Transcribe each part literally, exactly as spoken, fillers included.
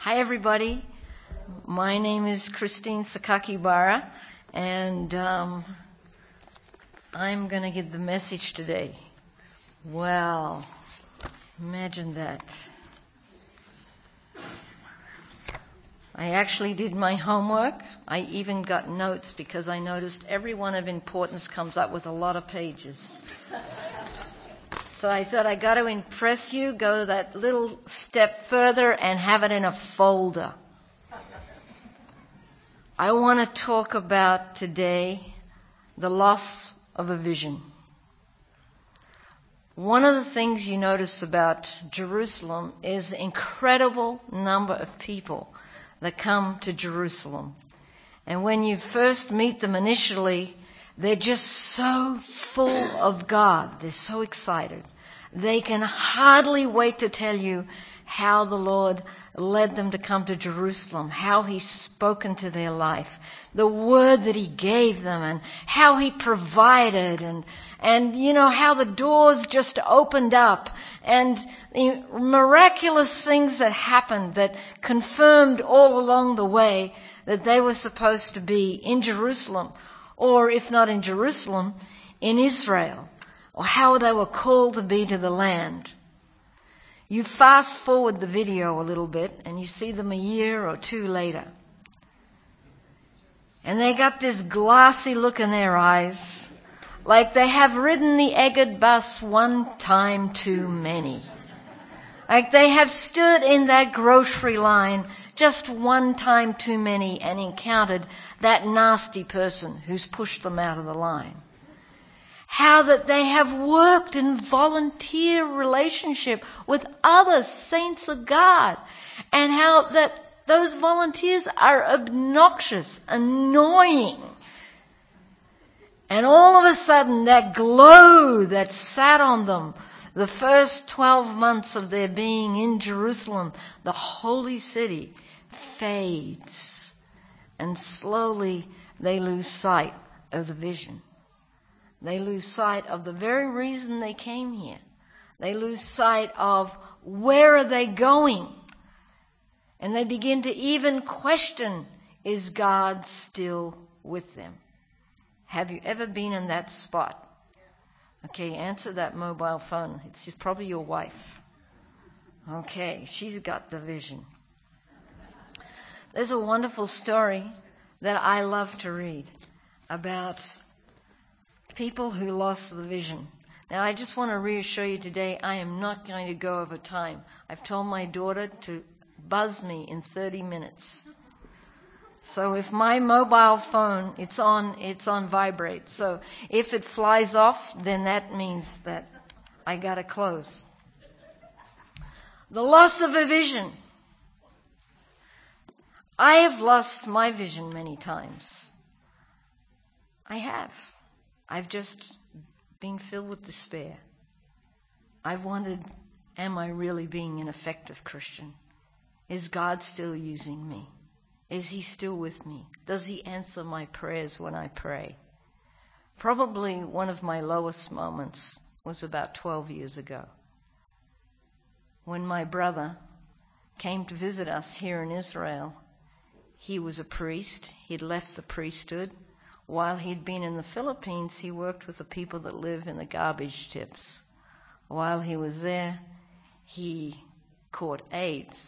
Hi, everybody. My name is Christine Sakakibara, and um, I'm going to give the message today. Well, imagine that. I actually did my homework. I even got notes because I noticed every one of importance comes up with a lot of pages. So I thought I got to impress you, go that little step further and have it in a folder. I want to talk about today the loss of a vision. One of the things you notice about Jerusalem is the incredible number of people that come to Jerusalem. And when you first meet them initially, they're just so full of God. They're so excited. They can hardly wait to tell you how the Lord led them to come to Jerusalem, how He's spoken to their life, the word that He gave them, and how He provided, and, and you know, how the doors just opened up, and the miraculous things that happened that confirmed all along the way that they were supposed to be in Jerusalem, or if not in Jerusalem, in Israel, or how they were called to be to the land. You fast forward the video a little bit and you see them a year or two later. And they got this glassy look in their eyes, like they have ridden the Egged bus one time too many. Like they have stood in that grocery line just one time too many and encountered that nasty person who's pushed them out of the line. How that they have worked in volunteer relationship with other saints of God, and how that those volunteers are obnoxious, annoying. And all of a sudden that glow that sat on them the first twelve months of their being in Jerusalem, the holy city, fades. And slowly they lose sight of the vision. They lose sight of the very reason they came here. They lose sight of where are they going. And they begin to even question, is God still with them? Have you ever been in that spot? Okay, answer that mobile phone. It's probably your wife. Okay, she's got the vision. There's a wonderful story that I love to read about people who lost the vision. Now, I just want to reassure you today, I am not going to go over time. I've told my daughter to buzz me in thirty minutes. So if my mobile phone, it's on, it's on vibrate. So if it flies off, then that means that I got to close. The loss of a vision. I have lost my vision many times. I have. I've just been filled with despair. I've wondered, am I really being an effective Christian? Is God still using me? Is He still with me? Does He answer my prayers when I pray? Probably one of my lowest moments was about twelve years ago, when my brother came to visit us here in Israel. He was a priest. He'd left the priesthood. While he'd been in the Philippines, he worked with the people that live in the garbage tips. While he was there, he caught AIDS.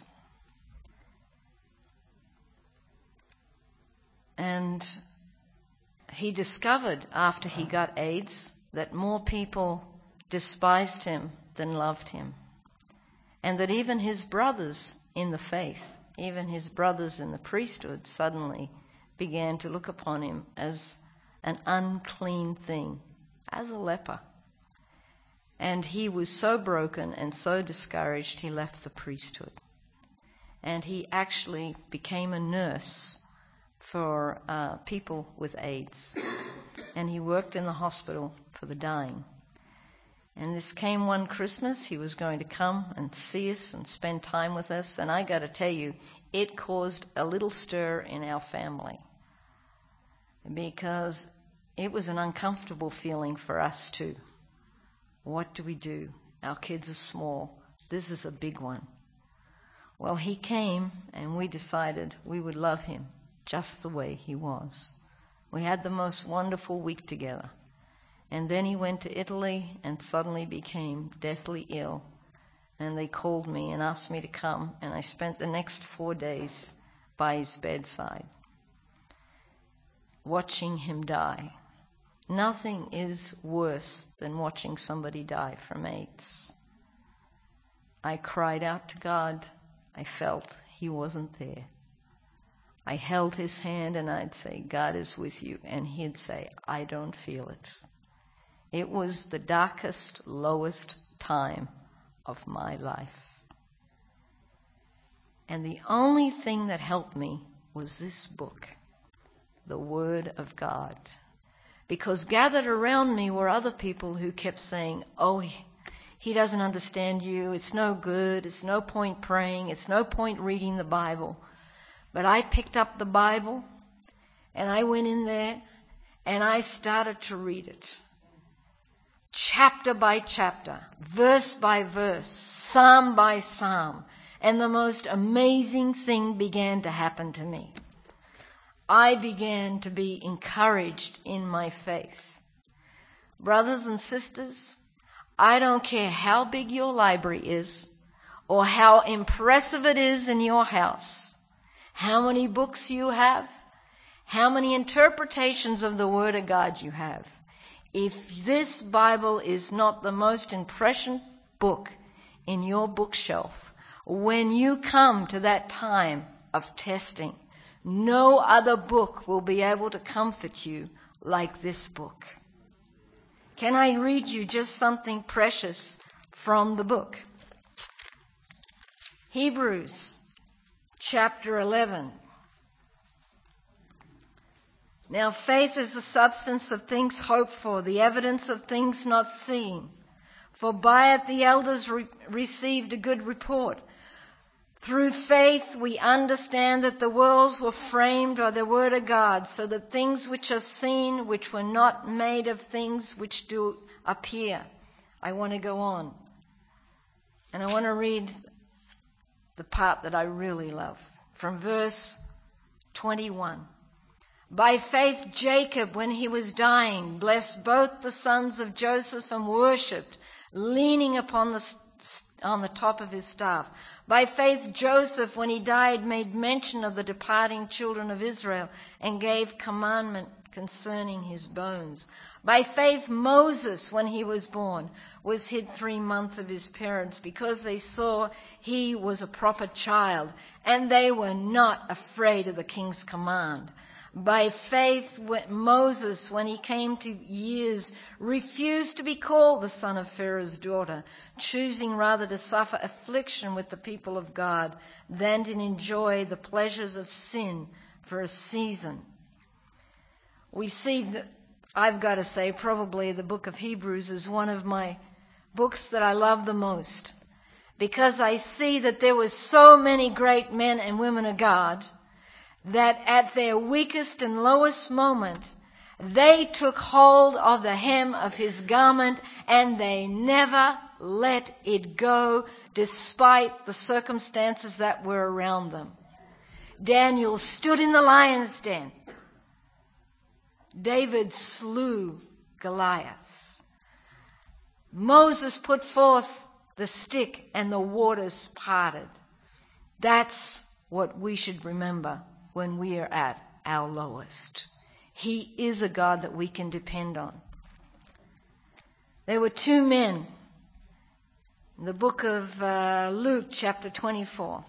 And he discovered after he got AIDS that more people despised him than loved him. And that even his brothers in the faith, even his brothers in the priesthood, suddenly began to look upon him as an unclean thing, as a leper. And he was so broken and so discouraged, he left the priesthood. And he actually became a nurse for uh, people with AIDS. And he worked in the hospital for the dying. And this came one Christmas. He was going to come and see us and spend time with us. And I got to tell you, it caused a little stir in our family, because it was an uncomfortable feeling for us too. What do we do? Our kids are small. This is a big one. Well, he came and we decided we would love him just the way he was. We had the most wonderful week together. And then he went to Italy and suddenly became deathly ill. And they called me and asked me to come, and I spent the next four days by his bedside, watching him die. Nothing is worse than watching somebody die from AIDS. I cried out to God. I felt he wasn't there. I held his hand and I'd say, God is with you. And he'd say, I don't feel it. It was the darkest, lowest time of my life. And the only thing that helped me was this book, the Word of God. Because gathered around me were other people who kept saying, oh, he doesn't understand you. It's no good. It's no point praying. It's no point reading the Bible. But I picked up the Bible and I went in there and I started to read it. Chapter by chapter, verse by verse, psalm by psalm. And the most amazing thing began to happen to me. I began to be encouraged in my faith. Brothers and sisters, I don't care how big your library is or how impressive it is in your house, how many books you have, how many interpretations of the Word of God you have. If this Bible is not the most impressive book in your bookshelf, when you come to that time of testing, no other book will be able to comfort you like this book. Can I read you just something precious from the book? Hebrews chapter eleven. Now faith is the substance of things hoped for, the evidence of things not seen. For by it the elders re- received a good report. Through faith we understand that the worlds were framed by the word of God, so that things which are seen, which were not made of things which do appear. I want to go on. And I want to read the part that I really love. From verse twenty-one. By faith Jacob, when he was dying, blessed both the sons of Joseph and worshipped, leaning upon the on the top of his staff. By faith Joseph, when he died, made mention of the departing children of Israel and gave commandment concerning his bones. By faith Moses, when he was born, was hid three months of his parents because they saw he was a proper child, and they were not afraid of the king's command. By faith Moses, when he came to years, refused to be called the son of Pharaoh's daughter, choosing rather to suffer affliction with the people of God than to enjoy the pleasures of sin for a season. We see, that, I've got to say, probably the book of Hebrews is one of my books that I love the most, because I see that there were so many great men and women of God that at their weakest and lowest moment, they took hold of the hem of his garment and they never let it go despite the circumstances that were around them. Daniel stood in the lion's den. David slew Goliath. Moses put forth the stick and the waters parted. That's what we should remember when we are at our lowest. He is a God that we can depend on. There were two men in the book of uh, Luke chapter twenty-four.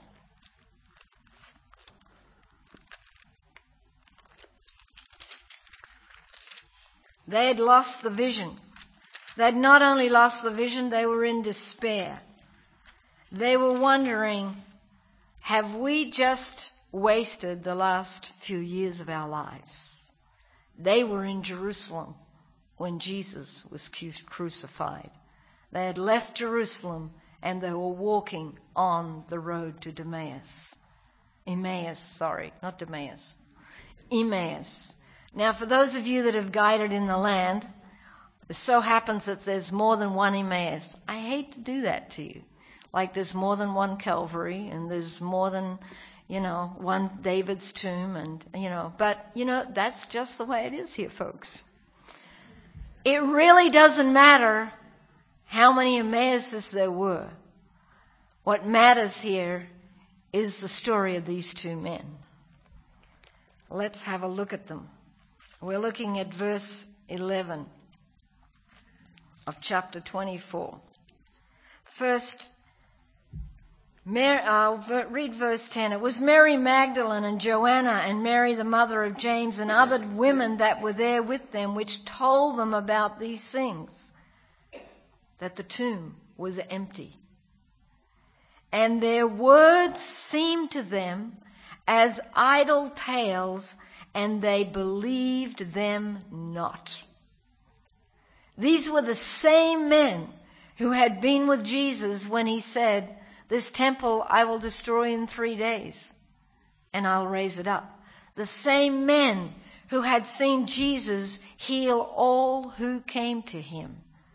They had lost the vision. They had not only lost the vision, they were in despair. They were wondering, have we just wasted the last few years of our lives? They were in Jerusalem when Jesus was crucified. They had left Jerusalem and they were walking on the road to Emmaus. Emmaus, sorry, not Emmaus. Emmaus. Now, for those of you that have guided in the land, it so happens that there's more than one Emmaus. I hate to do that to you. Like there's more than one Calvary, and there's more than, you know, one David's tomb, and, you know, but, you know, that's just the way it is here, folks. It really doesn't matter how many Emmauses there were. What matters here is the story of these two men. Let's have a look at them. We're looking at verse eleven of chapter twenty-four. First, Mary, uh, read verse ten. It was Mary Magdalene and Joanna and Mary the mother of James and other women that were there with them, which told them about these things, that the tomb was empty. And their words seemed to them as idle tales, and they believed them not. These were the same men who had been with Jesus when he said, "This temple I will destroy in three days, and I'll raise it up." The same men who had seen Jesus heal all who came to him.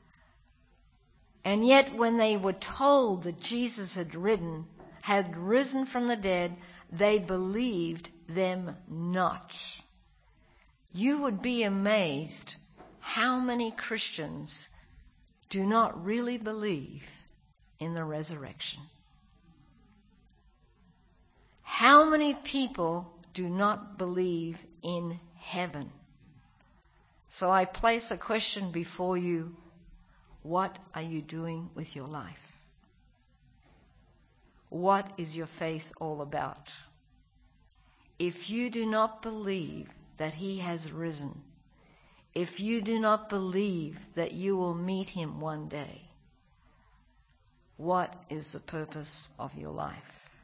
And yet when they were told that Jesus had risen, had risen from the dead, they believed them not. You would be amazed how many Christians do not really believe in the resurrection. How many people do not believe in heaven? So I place a question before you. What are you doing with your life? What is your faith all about? If you do not believe that he has risen, if you do not believe that you will meet him one day, what is the purpose of your life?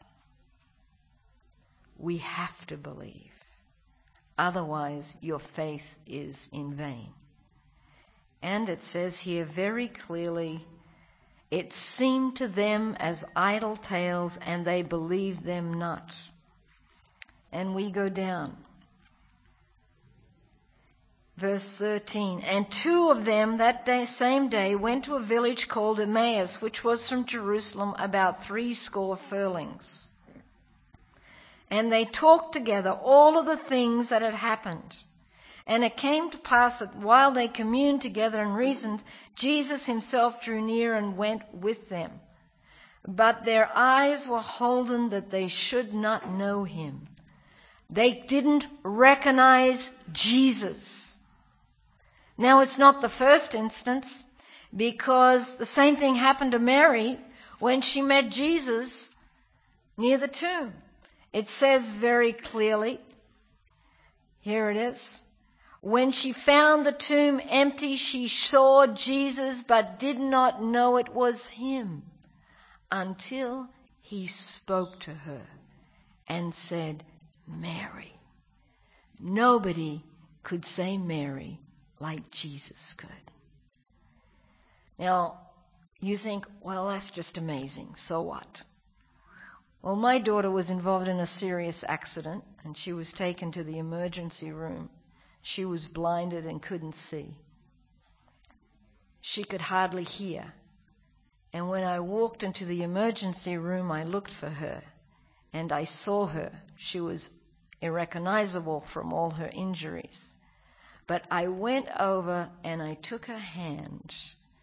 We have to believe. Otherwise, your faith is in vain. And it says here very clearly, it seemed to them as idle tales, and they believed them not. And we go down. Verse thirteen, and two of them that day, same day went to a village called Emmaus, which was from Jerusalem about three score furlongs. And they talked together all of the things that had happened. And it came to pass that while they communed together and reasoned, Jesus himself drew near and went with them. But their eyes were holden that they should not know him. They didn't recognize Jesus. Now, it's not the first instance, because the same thing happened to Mary when she met Jesus near the tomb. It says very clearly, here it is, when she found the tomb empty, she saw Jesus, but did not know it was him until he spoke to her and said, Mary. Nobody could say Mary like Jesus could. Now, you think, well, that's just amazing. So what? Well, my daughter was involved in a serious accident, and she was taken to the emergency room. She was blinded and couldn't see. She could hardly hear. And when I walked into the emergency room, I looked for her, and I saw her. She was irrecognizable from all her injuries. But I went over and I took her hand,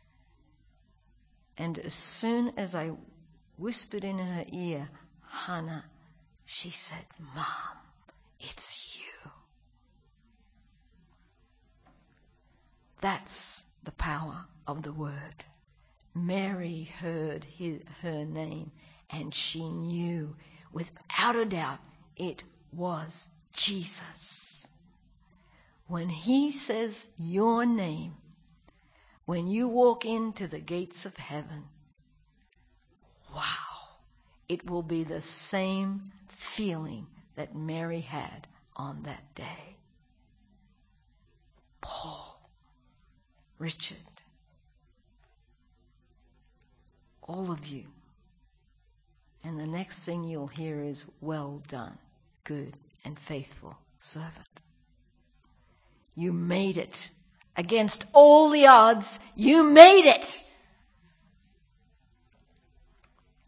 and as soon as I whispered in her ear, Hannah, she said, Mom, it's you. That's the power of the word. Mary heard his, her name, and she knew without a doubt it was Jesus. When he says your name, when you walk into the gates of heaven, wow, it will be the same feeling that Mary had on that day. Paul, Richard, all of you. And the next thing you'll hear is, well done, good and faithful servant. You made it. Against all the odds, you made it.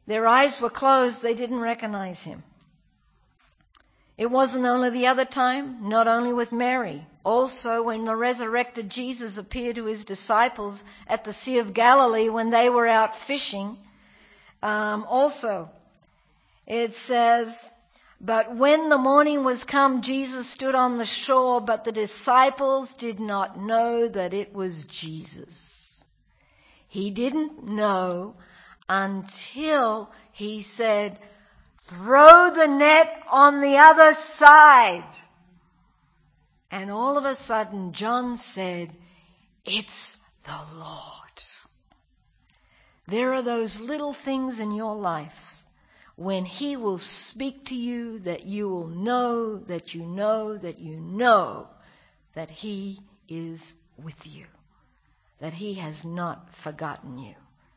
Their eyes were closed. They didn't recognize him. It wasn't only the other time, not only with Mary. Also, when the resurrected Jesus appeared to his disciples at the Sea of Galilee when they were out fishing, um, also, it says, but when the morning was come, Jesus stood on the shore, but the disciples did not know that it was Jesus. He didn't know until he said, throw the net on the other side. And all of a sudden, John said, it's the Lord. There are those little things in your life when he will speak to you that you will know, that you know, that you know that he is with you, that he has not forgotten you.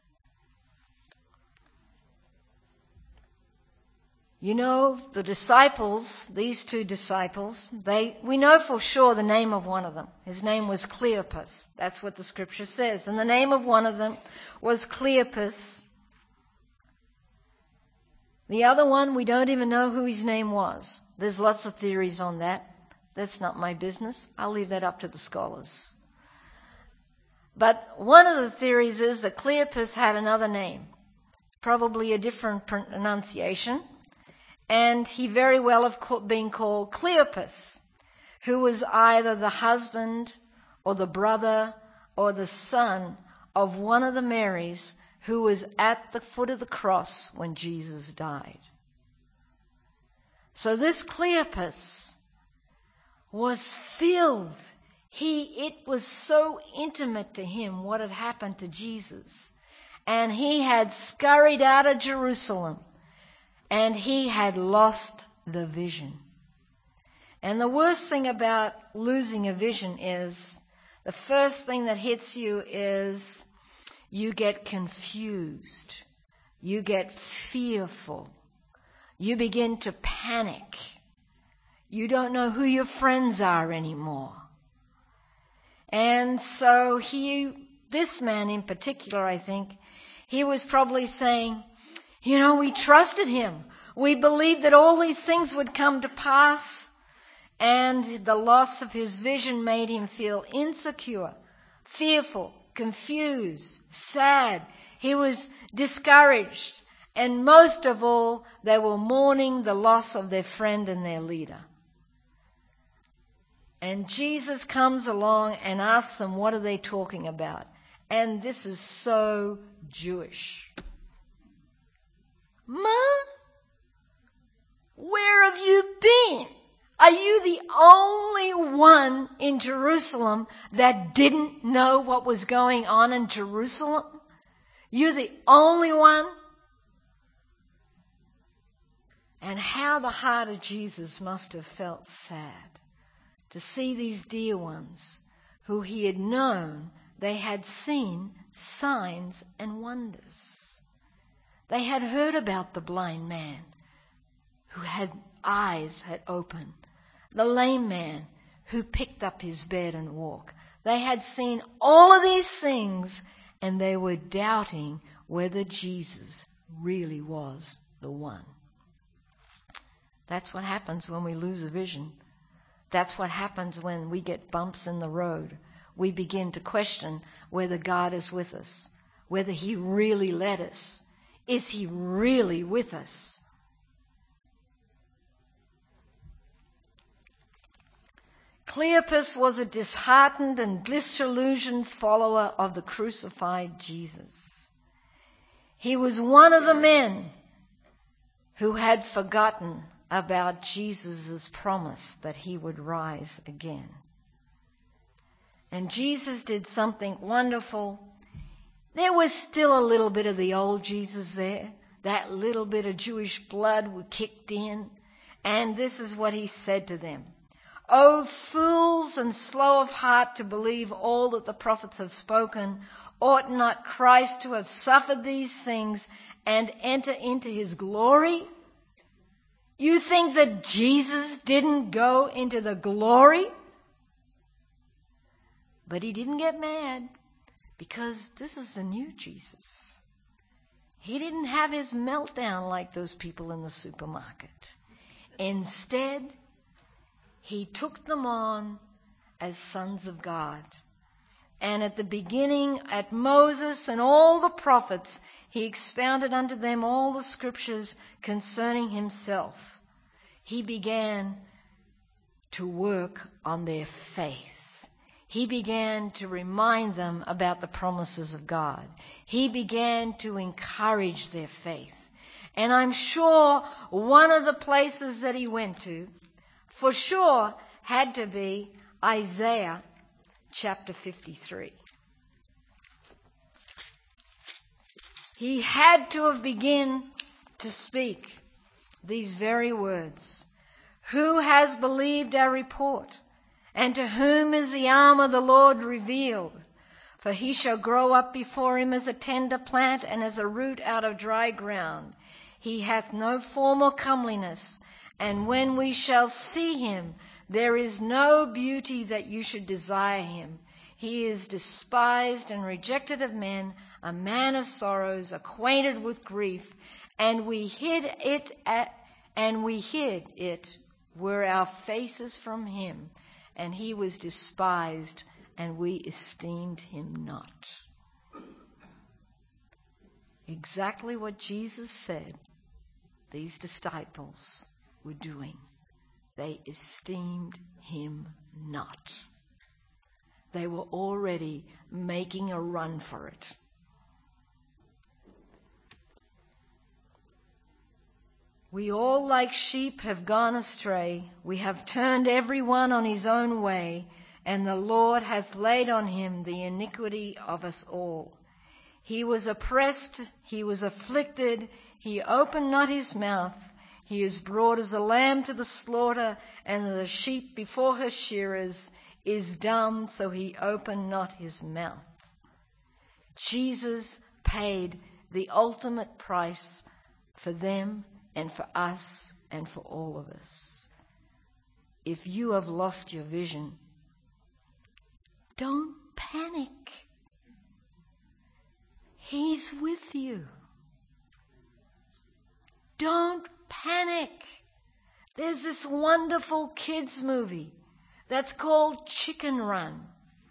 You know, the disciples, these two disciples, they, we know for sure the name of one of them. His name was Cleopas. That's what the scripture says. And the name of one of them was Cleopas. The other one, we don't even know who his name was. There's lots of theories on that. That's not my business. I'll leave that up to the scholars. But one of the theories is that Cleopas had another name, probably a different pronunciation. And he very well have been called Cleopas, who was either the husband or the brother or the son of one of the Marys who was at the foot of the cross when Jesus died. So this Cleopas was filled. He, it was so intimate to him what had happened to Jesus. And he had scurried out of Jerusalem. And he had lost the vision. And the worst thing about losing a vision is, the first thing that hits you is you get confused. You get fearful. You begin to panic. You don't know who your friends are anymore. And so he, this man in particular, I think, he was probably saying, you know, we trusted him. We believed that all these things would come to pass. And the loss of his vision made him feel insecure, fearful, confused, sad. He was discouraged. And most of all, they were mourning the loss of their friend and their leader. And Jesus comes along and asks them, what are they talking about? And this is so Jewish. Ma, where have you been? Are you the only one in Jerusalem that didn't know what was going on in Jerusalem? You're the only one? And how the heart of Jesus must have felt sad to see these dear ones who he had known, they had seen signs and wonders. They had heard about the blind man who had eyes had opened, the lame man who picked up his bed and walked. They had seen all of these things, and they were doubting whether Jesus really was the one. That's what happens when we lose a vision. That's what happens when we get bumps in the road. We begin to question whether God is with us, whether he really led us. Is he really with us? Cleopas was a disheartened and disillusioned follower of the crucified Jesus. He was one of the men who had forgotten about Jesus' promise that he would rise again. And Jesus did something wonderful. There was still a little bit of the old Jesus there. That little bit of Jewish blood kicked in. And this is what he said to them. O fools and slow of heart to believe all that the prophets have spoken, ought not Christ to have suffered these things and enter into his glory? You think that Jesus didn't go into the glory? But he didn't get mad, because this is the new Jesus. He didn't have his meltdown like those people in the supermarket. Instead, he took them on as sons of God. And at the beginning, at Moses and all the prophets, he expounded unto them all the scriptures concerning himself. He began to work on their faith. He began to remind them about the promises of God. He began to encourage their faith. And I'm sure one of the places that he went to, for sure, had to be Isaiah chapter fifty-three. He had to have begun to speak these very words. Who has believed our report? And to whom is the arm of the Lord revealed? For he shall grow up before him as a tender plant and as a root out of dry ground. He hath no form or comeliness, and when we shall see him, there is no beauty that you should desire him. He is despised and rejected of men, a man of sorrows, acquainted with grief, and we hid it at, and we hid it were our faces from him. And he was despised, and we esteemed him not. Exactly what Jesus said these disciples were doing. They esteemed him not. They were already making a run for it. We all like sheep have gone astray. We have turned every one on his own way, and the Lord hath laid on him the iniquity of us all. He was oppressed, he was afflicted, he opened not his mouth. He is brought as a lamb to the slaughter, and the sheep before her shearers is dumb, so he opened not his mouth. Jesus paid the ultimate price for them and for us and for all of us. If you have lost your vision, don't panic. He's with you. Don't panic. There's this wonderful kids movie that's called Chicken Run.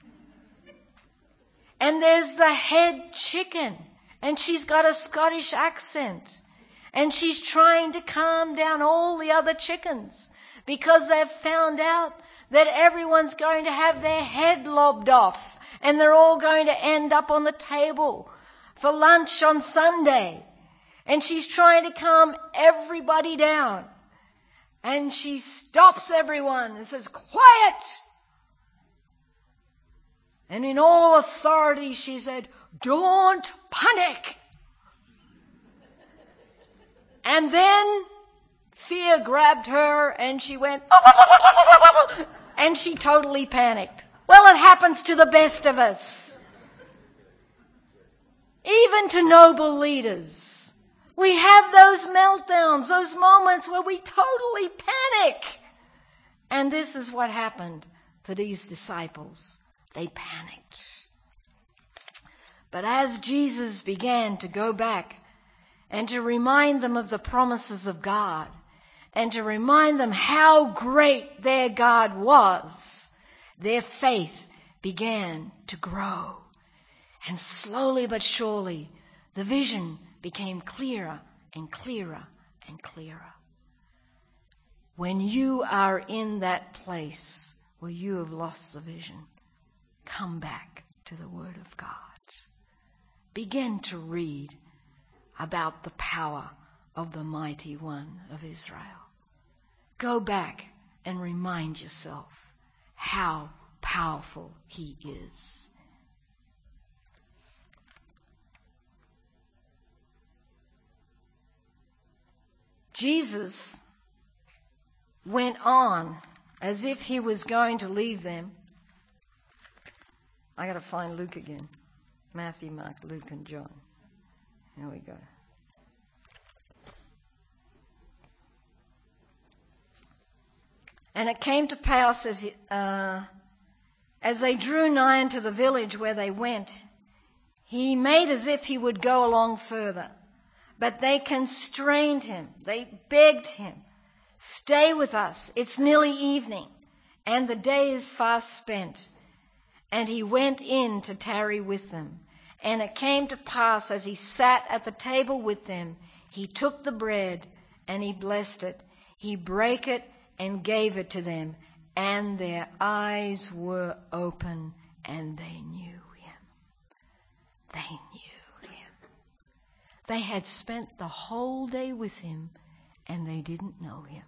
And there's the head chicken, and she's got a Scottish accent. And she's trying to calm down all the other chickens because they've found out that everyone's going to have their head lobbed off and they're all going to end up on the table for lunch on Sunday. And she's trying to calm everybody down. And she stops everyone and says, "Quiet!" And in all authority she said, "Don't panic." And then fear grabbed her and she went, and she totally panicked. Well, it happens to the best of us. Even to noble leaders. We have those meltdowns, those moments where we totally panic. And this is what happened to these disciples. They panicked. But as Jesus began to go back and to remind them of the promises of God, and to remind them how great their God was, their faith began to grow. And slowly but surely, the vision became clearer and clearer and clearer. When you are in that place where you have lost the vision, come back to the Word of God. Begin to read about the power of the Mighty One of Israel. Go back and remind yourself how powerful He is. Jesus went on as if He was going to leave them. I got to find Luke again. Matthew, Mark, Luke, and John. Here we go. And it came to pass as, uh, as they drew nigh unto the village where they went, He made as if He would go along further. But they constrained him. They begged him, "Stay with us. It's nearly evening, and the day is fast spent." And he went in to tarry with them. And it came to pass, as he sat at the table with them, he took the bread, and he blessed it. He brake it, and gave it to them. And their eyes were open, and they knew him. They knew him. They had spent the whole day with him, and they didn't know him.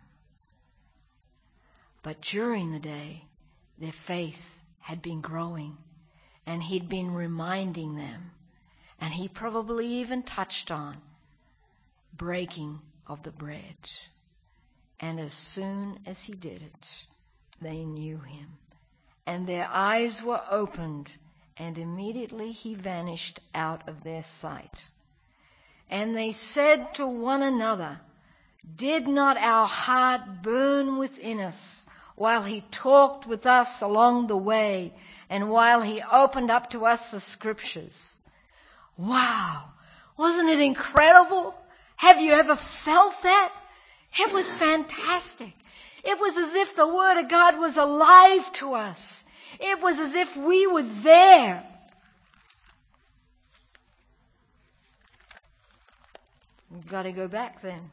But during the day, their faith had been growing, and he'd been reminding them, and he probably even touched on breaking of the bread. And as soon as he did it, they knew him, and their eyes were opened, and immediately he vanished out of their sight. And they said to one another, "Did not our heart burn within us while he talked with us along the way, and while he opened up to us the scriptures?" Wow! Wasn't it incredible? Have you ever felt that? It was fantastic. It was as if the Word of God was alive to us. It was as if we were there. We've got to go back then.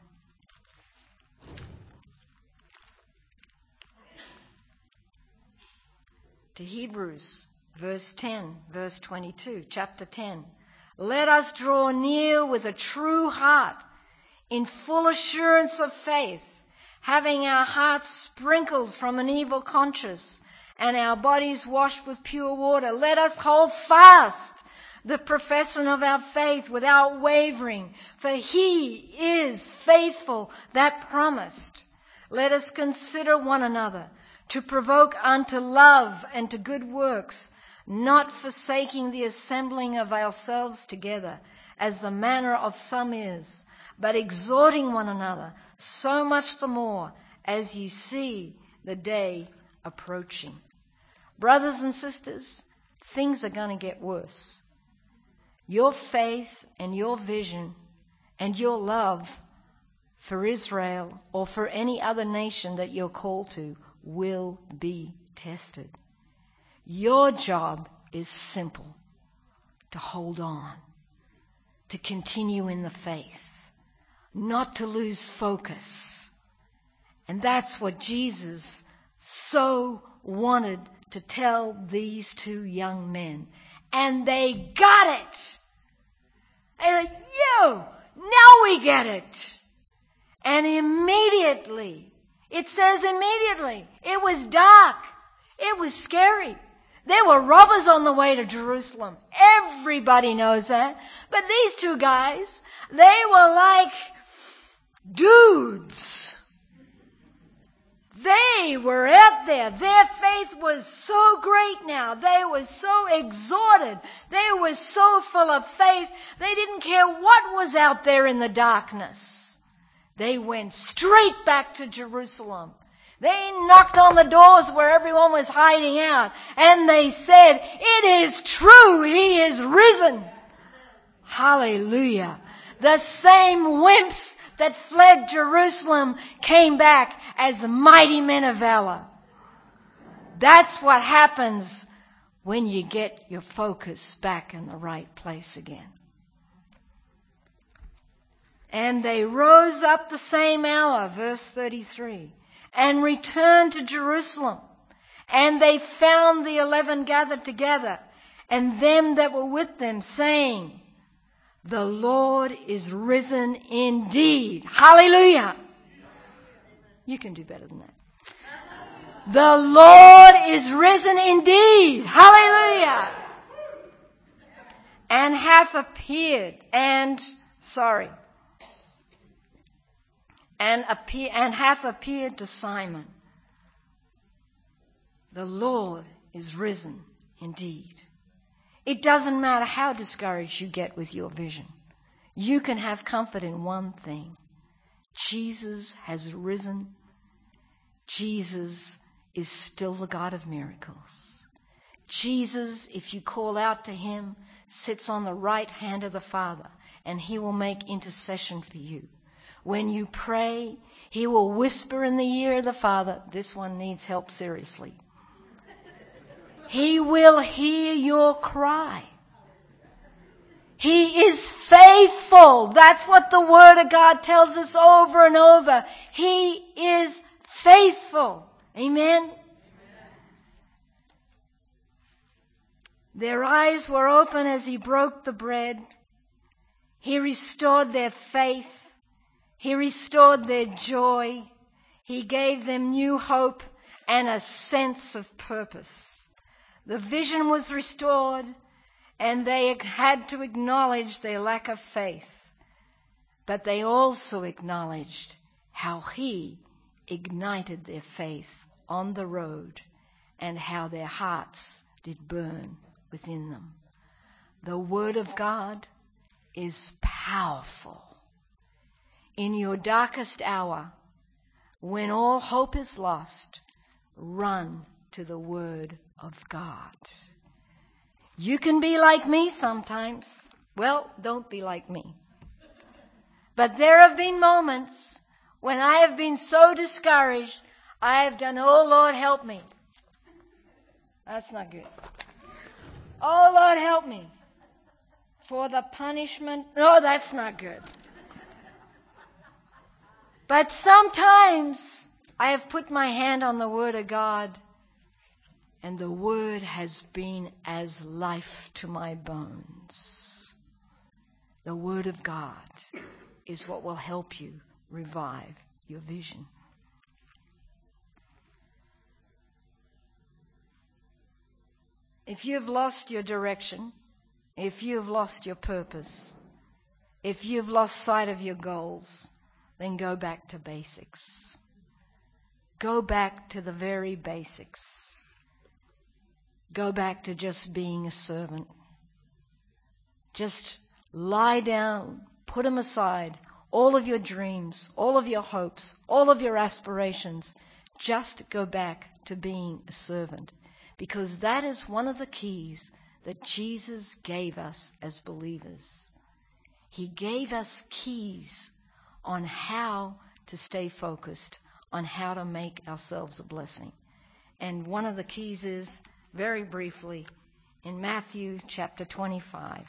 To Hebrews, verse ten, verse twenty-two, chapter ten. "Let us draw near with a true heart, in full assurance of faith, having our hearts sprinkled from an evil conscience, and our bodies washed with pure water. Let us hold fast the profession of our faith without wavering, for he is faithful that promised. Let us consider one another to provoke unto love and to good works, not forsaking the assembling of ourselves together, as the manner of some is, but exhorting one another, so much the more as ye see the day approaching." Brothers and sisters, things are going to get worse. Your faith and your vision and your love for Israel or for any other nation that you're called to will be tested. Your job is simple: to hold on, to continue in the faith, not to lose focus. And that's what Jesus so wanted to tell these two young men. And they got it. And like, yo, now we get it. And immediately, it says immediately, it was dark. It was scary. There were robbers on the way to Jerusalem. Everybody knows that. But these two guys, they were like dudes. They were out there. Their faith was so great now. They were so exhorted. They were so full of faith. They didn't care what was out there in the darkness. They went straight back to Jerusalem. They knocked on the doors where everyone was hiding out. And they said, "It is true, he is risen." Hallelujah. The same wimps that fled Jerusalem came back as mighty men of valor. That's what happens when you get your focus back in the right place again. "And they rose up the same hour," verse thirty-three, "and returned to Jerusalem. And they found the eleven gathered together, and them that were with them, saying, The Lord is risen indeed." Hallelujah. You can do better than that. The Lord is risen indeed. Hallelujah. And hath appeared, and, sorry, and appear, and hath appeared to Simon. The Lord is risen indeed. It doesn't matter how discouraged you get with your vision. You can have comfort in one thing. Jesus has risen. Jesus is still the God of miracles. Jesus, if you call out to him, sits on the right hand of the Father and He will make intercession for you. When you pray, He will whisper in the ear of the Father, this one needs help seriously. He will hear your cry. He is faithful. That's what the Word of God tells us over and over. He is faithful. Amen? Their eyes were open as He broke the bread. He restored their faith. He restored their joy. He gave them new hope and a sense of purpose. The vision was restored, and they had to acknowledge their lack of faith. But they also acknowledged how He ignited their faith on the road and how their hearts did burn within them. The Word of God is powerful. In your darkest hour, when all hope is lost, run to the Word of God. You can be like me sometimes. Well, don't be like me. But there have been moments when I have been so discouraged, I have done, oh Lord, help me. That's not good. Oh Lord, help me. For the punishment. No, that's not good. But sometimes I have put my hand on the Word of God, and the Word has been as life to my bones. The Word of God is what will help you revive your vision. If you've lost your direction, if you've lost your purpose, if you've lost sight of your goals, then go back to basics. Go back to the very basics. Go back to just being a servant. Just lie down, put them aside, all of your dreams, all of your hopes, all of your aspirations. Just go back to being a servant. Because that is one of the keys that Jesus gave us as believers. He gave us keys on how to stay focused, on how to make ourselves a blessing. And one of the keys is, very briefly, in Matthew chapter twenty-five.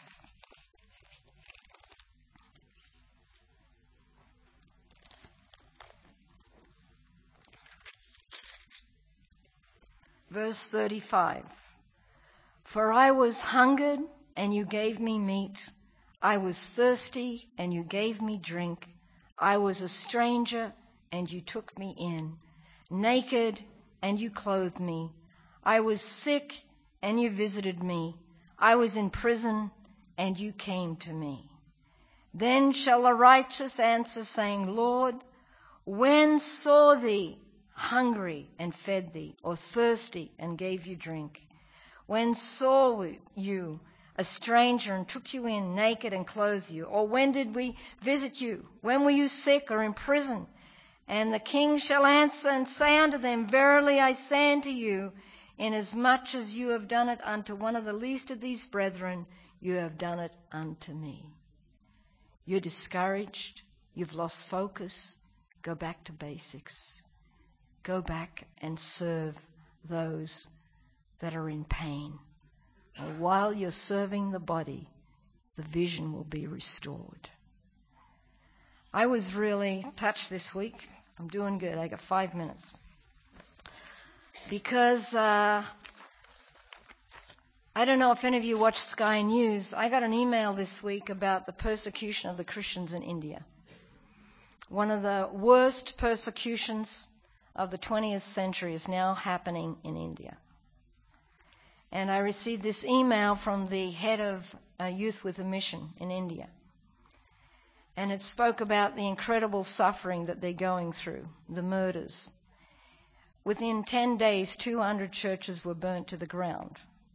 Verse thirty-five. For I was hungered, and you gave me meat. I was thirsty, and you gave me drink. I was a stranger, and you took me in. Naked, and you clothed me. I was sick, and you visited me. I was in prison, and you came to me. Then shall the righteous answer, saying, Lord, when saw thee hungry and fed thee, or thirsty and gave you drink? When saw you a stranger and took you in, naked and clothed you? Or when did we visit you? When were you sick or in prison? And the king shall answer and say unto them, Verily I say unto you, inasmuch as you have done it unto one of the least of these brethren, you have done it unto me. You're discouraged. You've lost focus. Go back to basics. Go back and serve those that are in pain. And while you're serving the body, the vision will be restored. I was really touched this week. I'm doing good. I got five minutes. Because uh, I don't know if any of you watched Sky News. I got an email this week about the persecution of the Christians in India. One of the worst persecutions of the twentieth century is now happening in India. And I received this email from the head of uh, Youth with a Mission in India. And it spoke about the incredible suffering that they're going through, the murders. Within ten days, two hundred churches were burnt to the ground.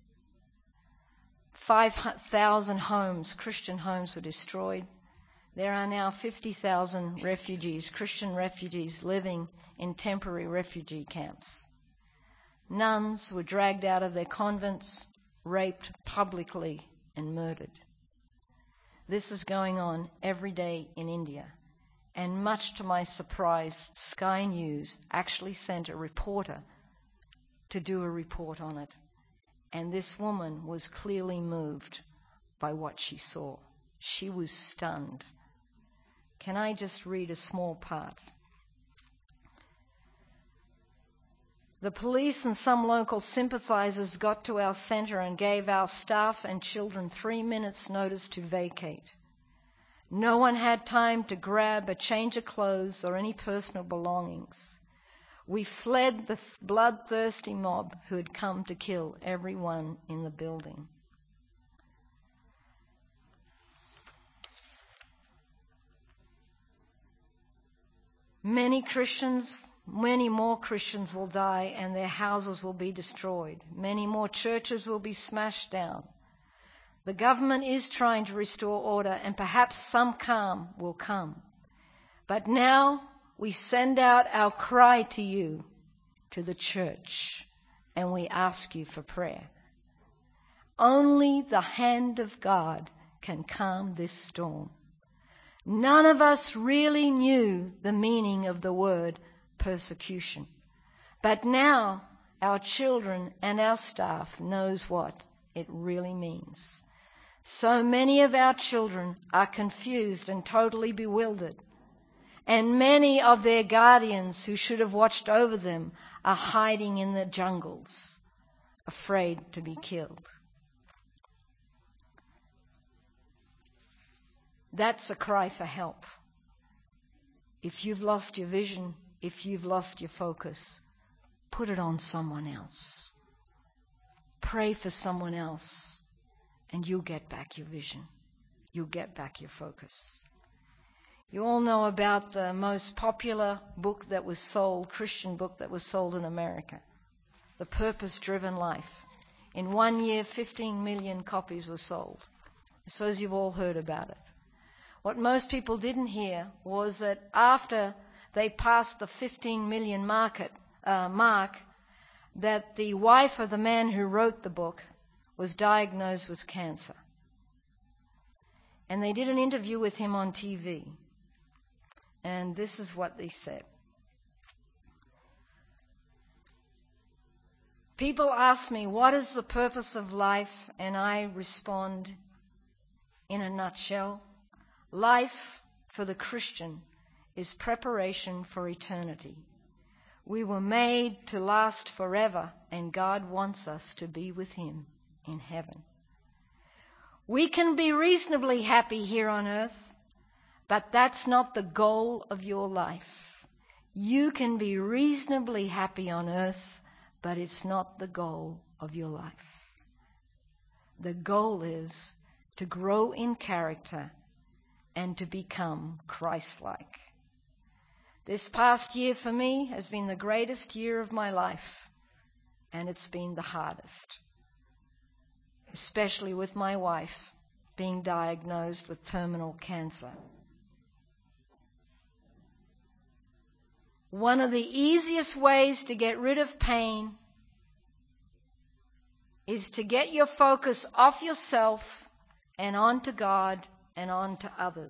five thousand homes, Christian homes, were destroyed. There are now fifty thousand refugees, Christian refugees, living in temporary refugee camps. Nuns were dragged out of their convents, raped publicly, and murdered. This is going on every day in India. And much to my surprise, Sky News actually sent a reporter to do a report on it. And this woman was clearly moved by what she saw. She was stunned. Can I just read a small part? The police and some local sympathizers got to our centre and gave our staff and children three minutes' notice to vacate. No one had time to grab a change of clothes or any personal belongings. We fled the bloodthirsty mob who had come to kill everyone in the building. Many Christians, many more Christians will die and their houses will be destroyed. Many more churches will be smashed down. The government is trying to restore order and perhaps some calm will come. But now we send out our cry to you, to the church, and we ask you for prayer. Only the hand of God can calm this storm. None of us really knew the meaning of the word persecution. But now our children and our staff knows what it really means. So many of our children are confused and totally bewildered. And many of their guardians who should have watched over them are hiding in the jungles, afraid to be killed. That's a cry for help. If you've lost your vision, if you've lost your focus, put it on someone else. Pray for someone else, and you'll get back your vision. You'll get back your focus. You all know about the most popular book that was sold, Christian book that was sold in America, The Purpose-Driven Life. In one year, fifteen million copies were sold. I suppose you've all heard about it. What most people didn't hear was that after they passed the fifteen million market, uh, mark, that the wife of the man who wrote the book was diagnosed with cancer. And they did an interview with him on T V. And this is what they said. People ask me, what is the purpose of life? And I respond in a nutshell. Life for the Christian is preparation for eternity. We were made to last forever, and God wants us to be with Him in heaven. We can be reasonably happy here on earth, but that's not the goal of your life. You can be reasonably happy on earth, but it's not the goal of your life. The goal is to grow in character and to become Christ-like. This past year for me has been the greatest year of my life, and it's been the hardest, especially with my wife being diagnosed with terminal cancer. One of the easiest ways to get rid of pain is to get your focus off yourself and onto God and on to others.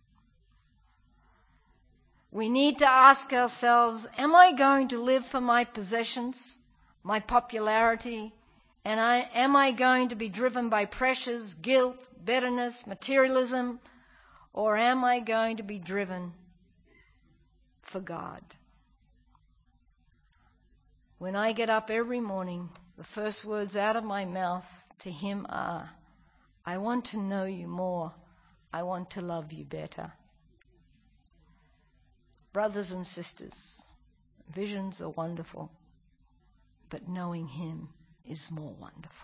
We need to ask ourselves, am I going to live for my possessions, my popularity, and I, am I going to be driven by pressures, guilt, bitterness, materialism, or am I going to be driven for God? When I get up every morning, the first words out of my mouth to Him are, I want to know you more. I want to love you better. Brothers and sisters, visions are wonderful, but knowing Him is more wonderful.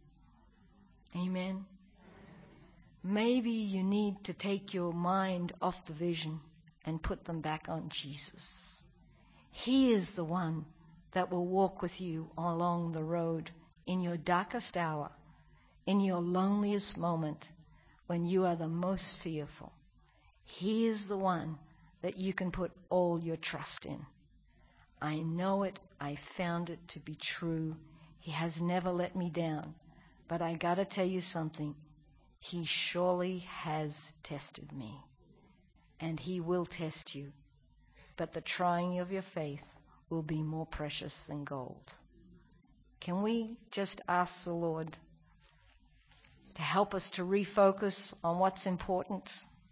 Amen? Maybe you need to take your mind off the vision and put them back on Jesus. He is the one that will walk with you along the road in your darkest hour, in your loneliest moment, when you are the most fearful. He is the one that you can put all your trust in. I know it. I found it to be true. He has never let me down. But I got to tell you something. He surely has tested me, and he will test you. But the trying of your faith will be more precious than gold. Can we just ask the Lord to help us to refocus on what's important?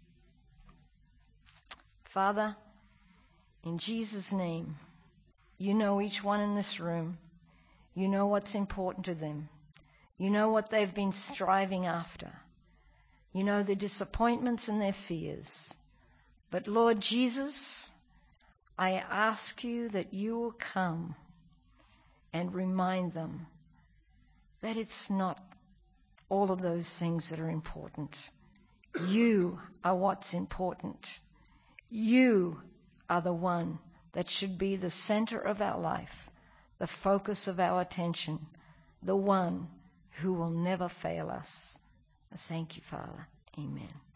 Father, in Jesus' name, you know each one in this room. You know what's important to them. You know what they've been striving after. You know their disappointments and their fears. But Lord Jesus, I ask you that you will come and remind them that it's not all of those things that are important. You are what's important. You are the one that should be the center of our life, the focus of our attention, the one who will never fail us. Thank you, Father. Amen.